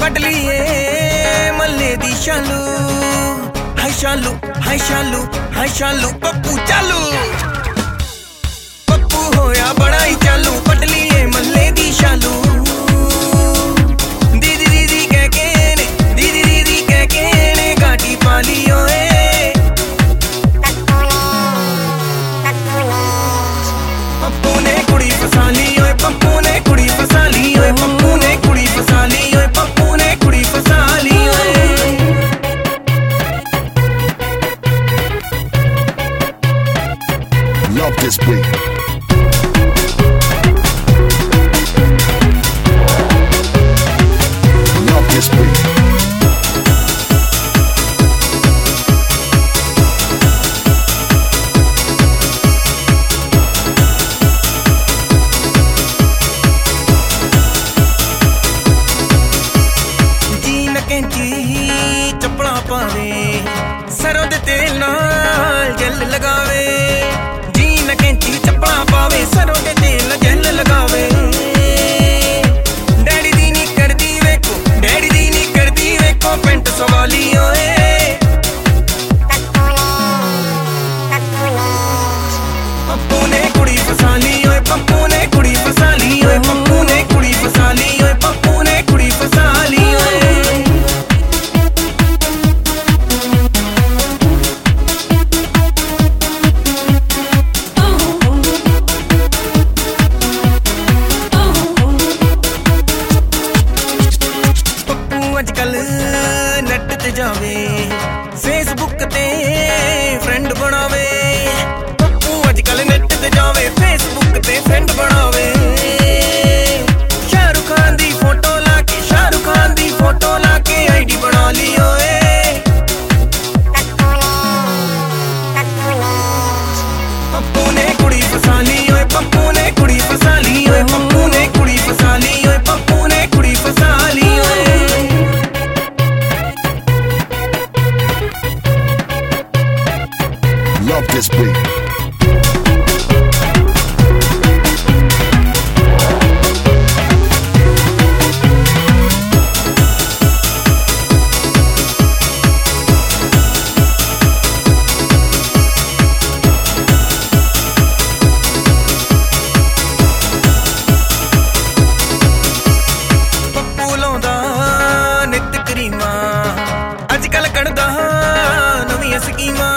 ਕੱਢ ਲਈਏ ਮੱਲੇ ਦੀ ਸ਼ਾਲੂ ਹਾਈ ਸ਼ਾਲੂ ਹਾਈ ਸ਼ਾਲੂ ਹਾਈ ਸ਼ਾਲੂ ਪੱਪੂ ਚਾਲੂ ਪੱਪੂ ਹੋਇਆ ਬੜਾ ਹੀ ਚਾਲੂ ਕੱਢ ਲਈਏ ਮੱਲੇ ਦੀ ਸ਼ਾਲੂ ਦੀਦੀ ਦੀਦੀ ਕਹਿ ਕੇ ਨੇ ਦੀਦੀ ਦੀਦੀ ਕਹਿ ਕੇ ਨੇ ਗਾਟੀ ਪਾ ਲਈ ਓਏ ਪੱਪੂ ਨੇ ਕੁੜੀ ਫਸਾ ਲਈ ਓਏ ਪੱਪੂ ਨੇ ਕੁੜੀ ਫਸਾ ਲਈ ਓਏ ਪੱਪੂ ਨੇ ਕੁੜੀ ਫਸਾ ਲਈ ਓਏ ਪੱਪੂ ਨੇ ਕੁੜੀ ਫਸਾ ਲਈ ਓਏ Love this beat. Love this beat. जीन कैंची चपड़ा पावे सरों दे तेल नाल जल लगावे जीन कैंची चपड़ा पावे सरों दे तेल जल लगावे डैडी दी नी करदी वेखो डैडी दी नी करदी वेखो पेंट सवाली ओए पप्पू ने कुड़ी फसा ली ओए पप्पू ने कुड़ी फसा ली ओए पप्पू ने कुड़ी फसा ली ओए पप्पू ने कुड़ी फसा ली ओए अजकल नेट ते जावे फेसबुक ते फ्रेंड बनावे पप्पू अजकल नेट ते जावे फेसबुक ते फ्रेंड बनावे शाहरुख खान दी फोटो लाके शाहरुख खान दी फोटो लाके आईडी बना ली ओए पप्पू ने कुड़ी फसा ली ओए पप्पू ने कुड़ी फसा ली ओए पप्पू ने कुड़ी फसा ली ओए पप्पू ने कुड़ी फसा ली ओए Love this beat. ਪੱਪੂ ਲਾਉਂਦਾ ਨਿੱਤ ਕਰੀਮਾਂ ਅਜਕਲ ਕੱਢਦਾ ਨਵੀਆਂ ਸਕੀਮਾਂ